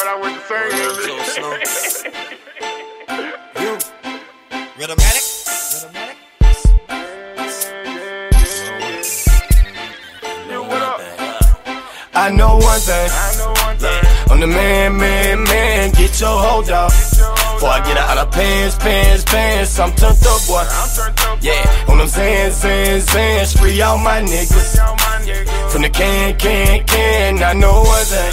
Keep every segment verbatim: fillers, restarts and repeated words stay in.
I went to sing this. You, Rhythmatic? Rhythmatic? I know one thing, I'm the man, man, man, get your hold off. Before I get out of pants, pants, pants, I'm turned up, boy. Yeah, on them Zans, Zans, Zans, free all my niggas. From the can, can, can, I know one thing,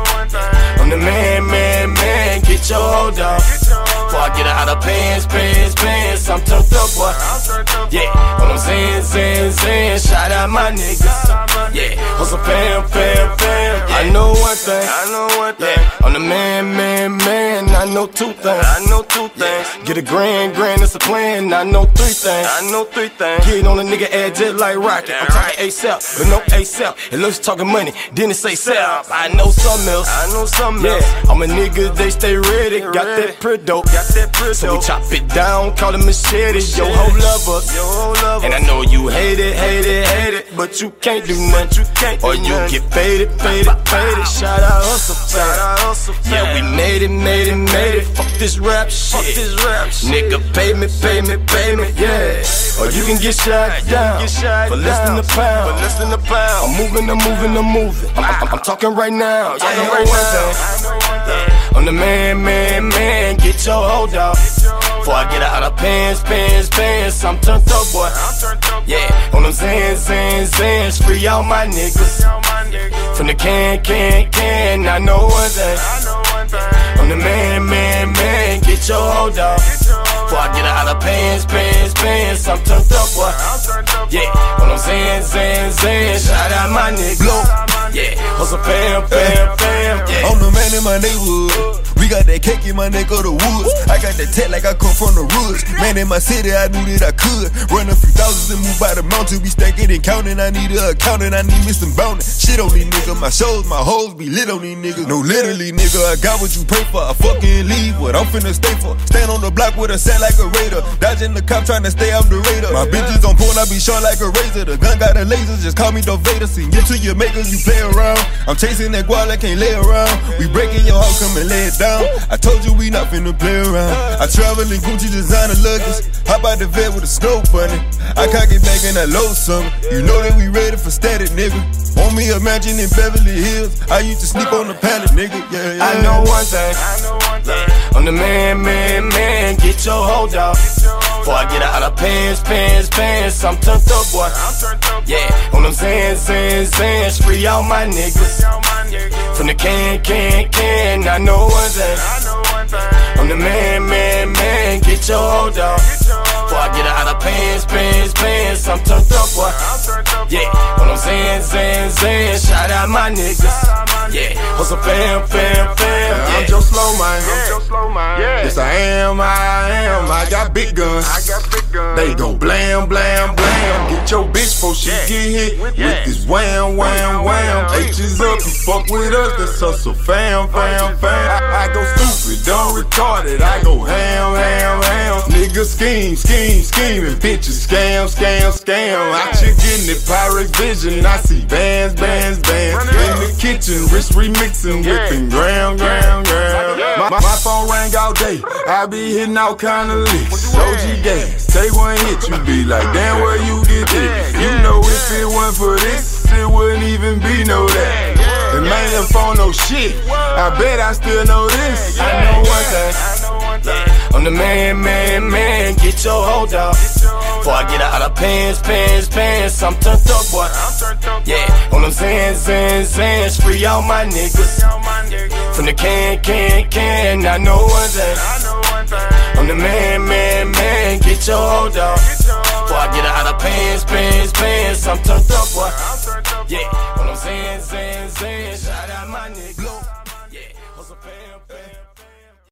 I'm the man, man, man, get your hold off. Before I get out of pants, pants, pants, I'm turned up, boy. Yeah, on them Zans, Zans, Zans, shout out my niggas. Yeah, hustle fam, fam, fam. I know one thing, I know one thing. Yeah, I'm the man, man, man, I know two things. I know two things. Get a grand, grand, it's a plan. I know three things. I know three things. Get on a nigga head just like Rocket. I'm talking ASAP, but no ASAP. It looks talking money, then it say sell. I know something else. I know something else. Yeah, I'm a nigga, they stay ready. Got that pretty dope. Got that pretty dope. So we chop it down, call it machete. Yo, whole lovers. Yo, whole lovers. And I know you hate it, hate it, hate it, but you can't do nothing. You can't or you get faded, faded, faded. Shout out hustle, shout out hustle. Yeah, we made it, made it, made it. Fuck this rap shit. Fuck this rap shit. Nigga, pay me, pay me, pay me, yeah. Or you can get shot down for less than a pound. For less than a pound. I'm moving, I'm moving, I'm moving. I'm, I'm, I'm talking right now. Yeah, I know right now. I'm the man, man, man. Get your hold off. Before I get out of pants, pants, pants, I'm turned up, boy. Yeah, on them Zans, Zans, Zans, free all my niggas. From the can, can, can, I know one thing. I'm the man, man, man, get your hold off. Before I get out of pants, pants, pants, I'm turned up, boy. Yeah, on them Zans, Zans, Zans, shout out my niggas. Yeah, hustle fam, fam, fam. Yeah. I'm the man in my neighborhood. We got that cake in my neck of the woods. I got that tech like I come from the woods. Man, in my city, I knew that I could run a few thousands and move by the mountain. We stacking and counting. I need a accountant. I need me some bounty. Shit on these niggas. My shows, my hoes be lit on these niggas. No, literally, nigga, I got what you pray for. I fucking leave what I'm finna stay for. Stand on the block with a set like a raider. Dodging the cop, trying to stay off the radar. My bitches on point, I be short like a razor. The gun got a laser, just call me Darth Vader. See, you to your makers, you play around. I'm chasing that gual, I can't lay around. We breaking your house, come and lay it down. I told you we not finna play around. I travel in Gucci designer luggage. Hop out the vet with a snow bunny. I cock it back and I load something. You know that we ready for static, nigga. Want me a mansion in Beverly Hills? I used to sleep on the pallet, nigga. Yeah, yeah. I know one thing. I'm the man, man, man. Get your hold off. Before I get out of pants, pants, pants, I'm turned up, boy. Yeah, on them Zans, Zans, Zans, free all my niggas. From the can, can, can, I know one thing. I'm the man, man, man, get your hold off. Before I get out of pants, pants, pants, I'm turned up, boy. Yeah, on them Zans, Zans, Zans, shout out my niggas. Yeah, hustle fam, fam, fam. Yeah. I'm Joe Slow, man. I'm Joe Slow, man. Yeah. Yes, I am, I am. I got big guns. I got big guns. They go blam, blam, blam. Get your bitch before she Yeah. get hit with Yeah. this wham, wham, wham. H is up, you fuck with us, that's hustle fam, fam, fam. I, I go stupid, don't retarded, I go ham, ham, ham. Nigga scheme, scheme, scheming, bitches scam, scam, scam. Out here getting it, Pyrex vision, I see bands, bands, bands. In the kitchen, wrist remixing, whipping gram, gram, gram. My, my phone rang all day, I be hitting all kind of licks. O G gas, take one hit, you be like, damn, where you get this? You know if it wasn't for this, it wouldn't even be no that. And man, if on no shit, I bet I still know this. I know one thing. I'm the man, man, man, get your hold off. Before I get out of pants, pants, pants, I'm turned up, boy. Yeah, on them Zans, Zans, Zans, free all my niggas. From the can, can, can, I know one thing. I'm the man, man, man, get your hold off. Before I get out of pants,